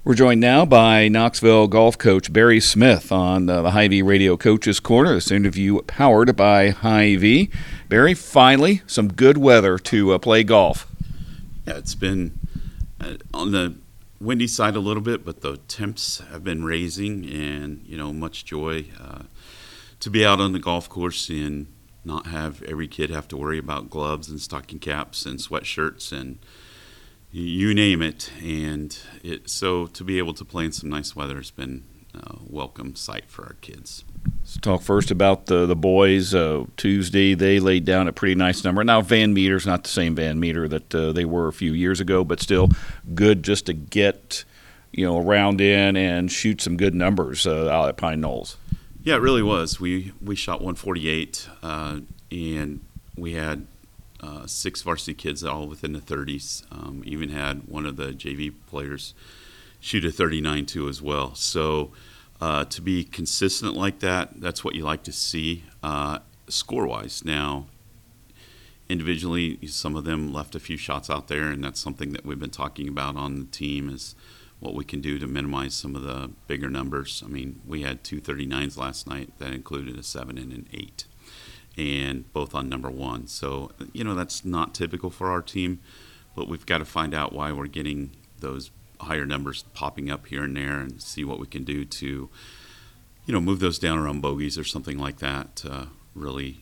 We're joined now by Knoxville golf coach Barry Smith on the Hy-Vee Radio Coaches Corner. This interview powered by Hy-Vee. Barry, finally, some good weather to play golf. Yeah, it's been on the windy side a little bit, but the temps have been raising, and much joy to be out on the golf course and not have every kid have to worry about gloves and stocking caps and sweatshirts and you name it. And so to be able to play in some nice weather has been a welcome sight for our kids. Let's talk first about the boys. Tuesday, they laid down a pretty nice number. Now, Van Meter's not the same Van Meter that they were a few years ago, but still good just to get around in and shoot some good numbers out at Pine Knolls. Yeah, it really was. We shot 148, and we had 6 varsity kids all within the 30s. Even had one of the JV players shoot a 39 too as well. So to be consistent like that, that's what you like to see score-wise. Now, individually, some of them left a few shots out there, and that's something that we've been talking about on the team is what we can do to minimize some of the bigger numbers. I mean, we had 2 39s last night. That included a 7 and an 8. And both on number 1. So, that's not typical for our team, but we've got to find out why we're getting those higher numbers popping up here and there and see what we can do to, move those down around bogeys or something like that to really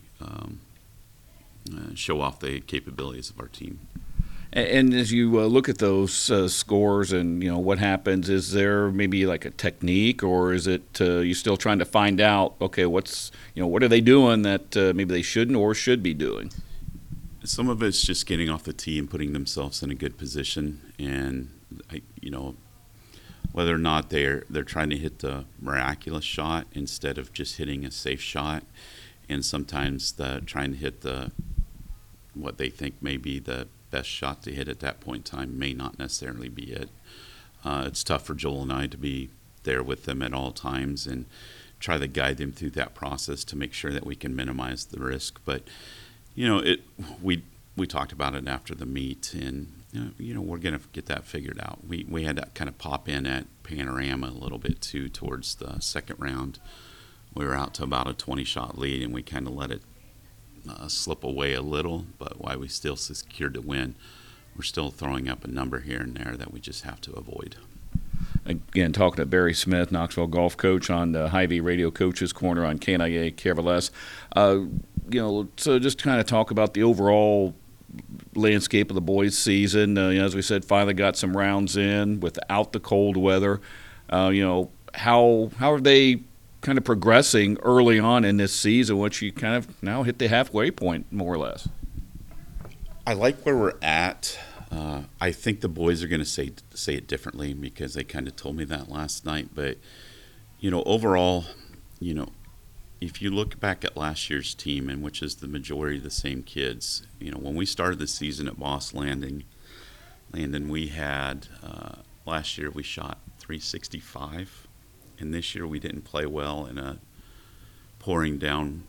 show off the capabilities of our team. And as you look at those scores and, what happens, is there maybe like a technique, or is it you still trying to find out, okay, what are they doing that maybe they shouldn't or should be doing? Some of it's just getting off the tee and putting themselves in a good position, and, whether or not they're trying to hit the miraculous shot instead of just hitting a safe shot, and sometimes trying to hit what they think may be the best shot to hit at that point in time may not necessarily be it. It's tough for Joel and I to be there with them at all times and try to guide them through that process to make sure that we can minimize the risk. But we talked about it after the meet, and we're going to get that figured out. We had to kind of pop in at Panorama a little bit too towards the second round. We were out to about a 20-shot lead, and we kind of let it slip away a little, but while we still secured the win, we're still throwing up a number here and there that we just have to avoid. Again, talking to Barry Smith, Knoxville golf coach on the Hy-Vee Radio Coaches Corner on KNIA KRLS. So just kind of talk about the overall landscape of the boys' season. As we said, finally got some rounds in without the cold weather. How are they kind of progressing early on in this season, once you kind of now hit the halfway point, more or less? I like where we're at. I think the boys are going to say it differently because they kind of told me that last night. But, overall, if you look back at last year's team, and which is the majority of the same kids, when we started the season at Boss Landon, we had, last year we shot 365. And this year we didn't play well in a pouring down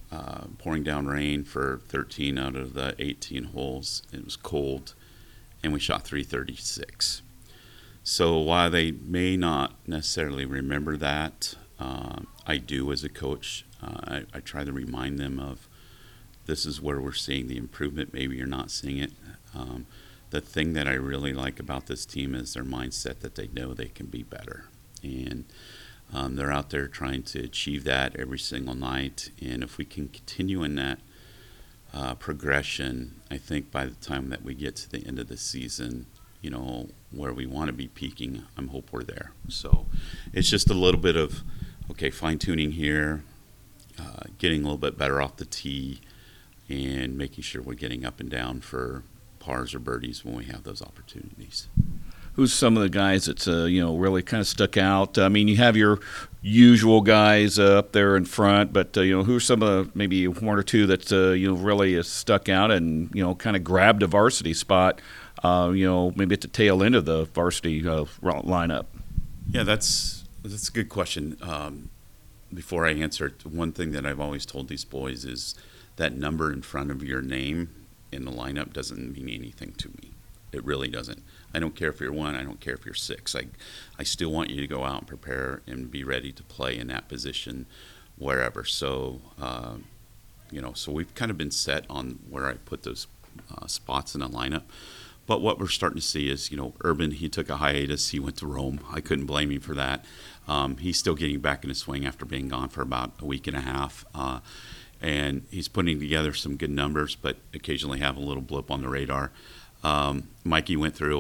rain for 13 out of the 18 holes. It was cold, and we shot 336. So while they may not necessarily remember that, I do as a coach. I try to remind them of this is where we're seeing the improvement. Maybe you're not seeing it. The thing that I really like about this team is their mindset that they know they can be better. And they're out there trying to achieve that every single night. And if we can continue in that progression, I think by the time that we get to the end of the season, where we want to be peaking, I hope we're there. So it's just a little bit of, fine-tuning here, getting a little bit better off the tee, and making sure we're getting up and down for pars or birdies when we have those opportunities. Who's some of the guys that's really kind of stuck out? I mean, you have your usual guys up there in front, but who's some of the, maybe one or two that really has stuck out and kind of grabbed a varsity spot? Maybe at the tail end of the varsity lineup. Yeah, that's a good question. Before I answer it, one thing that I've always told these boys is that number in front of your name in the lineup doesn't mean anything to me. It really doesn't. I don't care if you're 1. I don't care if you're 6. I still want you to go out and prepare and be ready to play in that position wherever. So, so we've kind of been set on where I put those spots in the lineup. But what we're starting to see is, Urban, he took a hiatus. He went to Rome. I couldn't blame him for that. He's still getting back in the swing after being gone for about a week and a half. And he's putting together some good numbers, but occasionally have a little blip on the radar. Mikey went through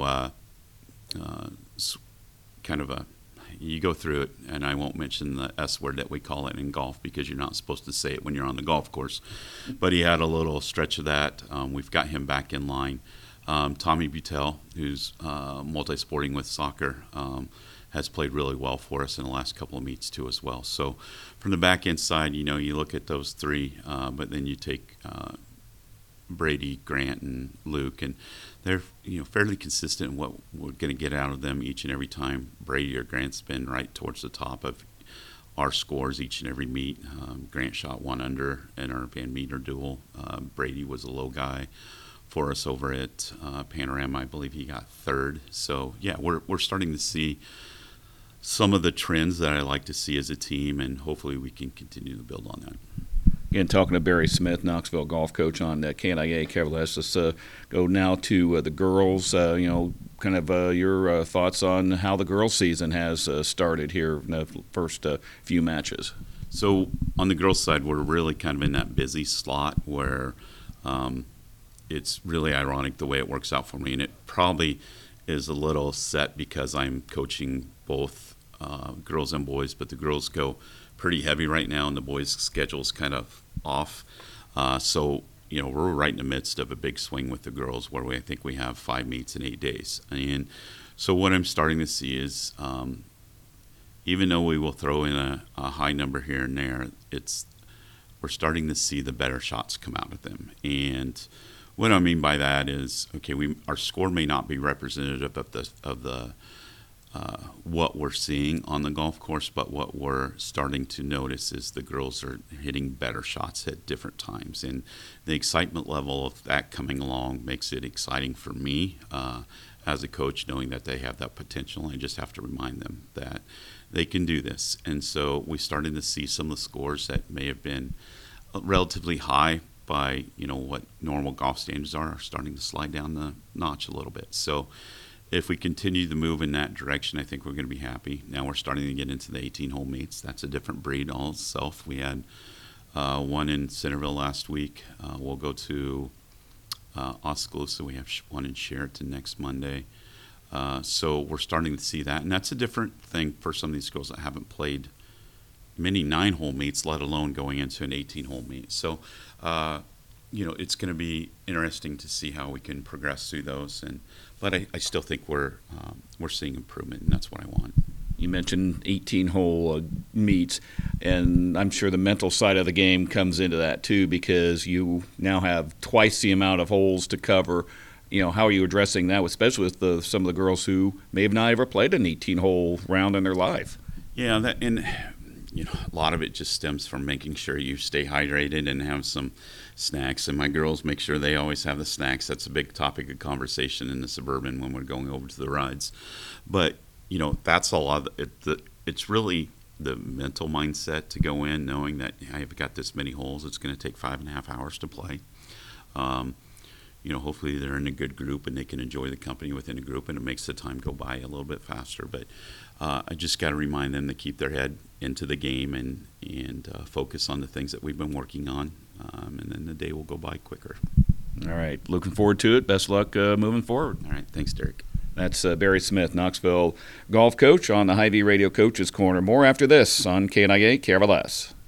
you go through it, and I won't mention the S word that we call it in golf because you're not supposed to say it when you're on the golf course. But he had a little stretch of that. We've got him back in line. Tommy Butel, who's multi-sporting with soccer, has played really well for us in the last couple of meets too as well. So from the back end side, you look at those 3, but then you take Brady, Grant, and Luke, and they're fairly consistent in what we're going to get out of them each and every time. Brady or Grant's been right towards the top of our scores each and every meet. Grant shot 1 under in our Van Meter duel. Brady was a low guy for us over at Panorama. I believe he got 3rd. So yeah, we're starting to see some of the trends that I like to see as a team, and hopefully we can continue to build on that. Again, talking to Barry Smith, Knoxville golf coach on KNIA KRLS. Let's go now to the girls. Your thoughts on how the girls' season has started here in the first few matches. So on the girls' side, we're really kind of in that busy slot where it's really ironic the way it works out for me, and it probably is a little set because I'm coaching both girls and boys, but the girls go pretty heavy right now, and the boys' schedule's kind of off. So we're right in the midst of a big swing with the girls where I think we have 5 meets in 8 days. And so what I'm starting to see is even though we will throw in a high number here and there, we're starting to see the better shots come out of them. And what I mean by that is, our score may not be representative of the what we're seeing on the golf course, but what we're starting to notice is the girls are hitting better shots at different times, and the excitement level of that coming along makes it exciting for me as a coach, knowing that they have that potential. I just have to remind them that they can do this. And so we're starting to see some of the scores that may have been relatively high by what normal golf standards are starting to slide down the notch a little bit. So if we continue to move in that direction, I think we're going to be happy. Now we're starting to get into the 18-hole meets. That's a different breed all itself. We had one in Centerville last week. We'll go to Oskaloosa. We have one in Sheraton next Monday. So we're starting to see that. And that's a different thing for some of these girls that haven't played many 9-hole meets, let alone going into an 18-hole meet. So, it's going to be interesting to see how we can progress through those. But I still think we're seeing improvement, and that's what I want. You mentioned 18-hole meets, and I'm sure the mental side of the game comes into that too, because you now have twice the amount of holes to cover. How are you addressing that, especially with some of the girls who may have not ever played an 18-hole round in their life? Yeah, a lot of it just stems from making sure you stay hydrated and have some snacks. And my girls make sure they always have the snacks. That's a big topic of conversation in the Suburban when we're going over to the rides. But, that's a lot of it. It's really the mental mindset to go in knowing that I've got this many holes. It's going to take 5.5 hours to play. Hopefully they're in a good group and they can enjoy the company within a group, and it makes the time go by a little bit faster. But I just got to remind them to keep their head into the game and focus on the things that we've been working on, and then the day will go by quicker. All right. Looking forward to it. Best of luck moving forward. All right. Thanks, Derek. That's Barry Smith, Knoxville golf coach on the Hy-Vee Radio Coaches Corner. More after this on KNIA KRLS.